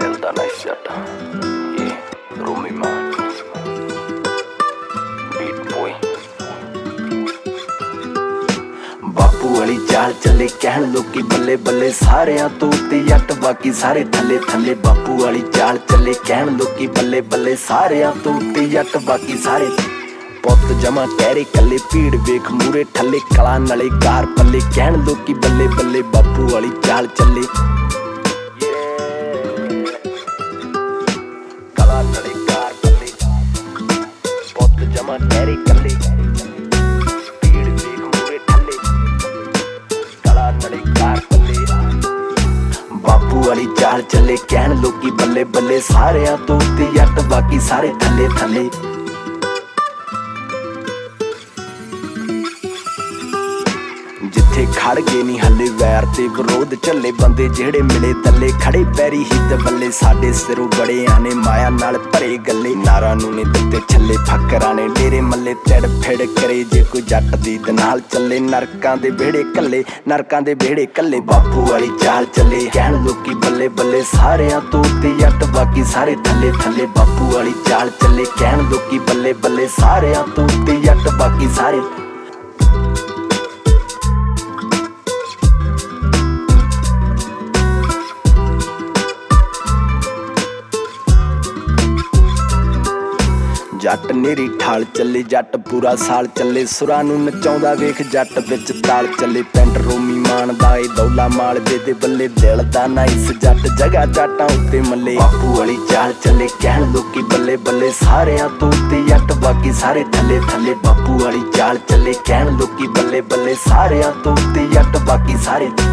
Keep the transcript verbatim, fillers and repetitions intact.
Del da nice jat, yeah, Rumi man, beat boy. बापू वाली चाल चले कहन लोकी बल्ले बल्ले सारियां तो उत्ते जट बाकी सारे थले थले। बापू वाली चाल चले कहन लोकी बल्ले बल्ले सारियां तो उत्ते जट बाकी सारे पुत जमा कहरे कले भीड़ वेख मूरे ठले कला नले कार पल्ले कहन लोकी बल्ले बल्ले। बापू वाली चाल चले कला नले कार पल्ले पुत जमा कहरे कले भीड़ वेख मूरे ठले कला नले कार पल्ले। बापू वाली चाल चले कहन लोकी बल्ले बल्ले सारियां तो उत्ते जट बाकी सारे थले थले। जिथे खड़ गए नी हले वैर ते विरोध झले बंदे जेड़े मिले तले खड़े पैरी ही ते बल्ले साडे सिरों बड़े आने माया नाल भरे गले। नारा नू ने दिते छले फकरां ने डेरे मल्ले तिड़ फिड़ करे जे कोई जट दी ते नाल चले नरकां दे बेड़े कल्ले नरकां दे बेड़े कल्ले। बापू वाली चाल चले कहन लोकी बल्ले बल्ले सारियां तो उत्ते जट बाकी सारे थले थले। बापू वाली चाल चले कहन लोकी बल्ले बल्ले सारियां तो उत्ते जट बाकी सारे। जट नेरी ठाल चले जट पूरा साल चले सुरां नूं नचाउंदा वेख जट विच ताल चले। पिंड रोमी मान दा ए दौला माल दे बल्ले दिल दा नाइस जट जगह जाटां उत्ते मल्ले। बापू वाली चाल चले कहन लोकी बल्ले बल्ले सारियां तो उत्ते जट बाकी सारे थले थले। बापू वाली चाल चले कहन लोकी बल्ले बल्ले सारियां तो उत्ते जट बाकी सारे।